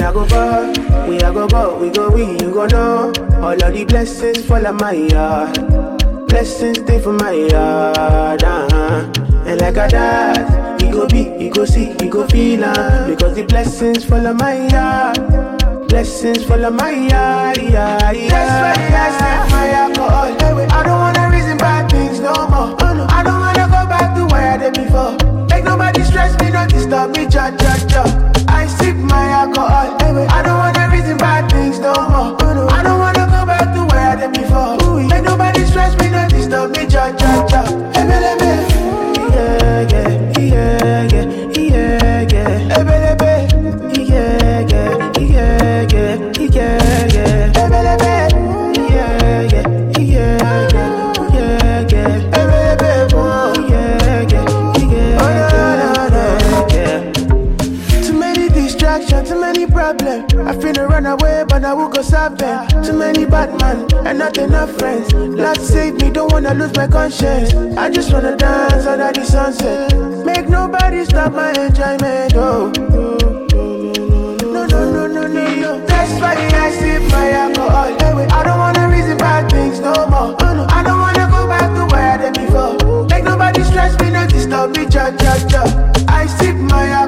I go far, we I go go, we go we, you go know. All of the blessings fall on my yard. Blessings stay for my yard, And like a dad, he go be, he go see, he go feel, because the blessings fall on my yard. Blessings fall on my yard, That's why I sniff my alcohol. I don't wanna reason bad things no more. I don't wanna go back to where I did before. Make nobody stress me, not disturb me, ja. I sip my alcohol. I don't wanna reason bad things no more. I don't wanna go back to where I did before. Make nobody stress me, not disturb me, ja. Too many problems. I finna run away, but I will go solve them. Too many bad men and not enough friends. Lord save me, don't wanna lose my conscience. I just wanna dance under the sunset. Make nobody stop my enjoyment. Oh, no. That's why I sip my alcohol. I don't wanna reason bad things no more. I don't wanna go back to where I did before. Make nobody stress me, not disturb me, ja. I sip my alcohol.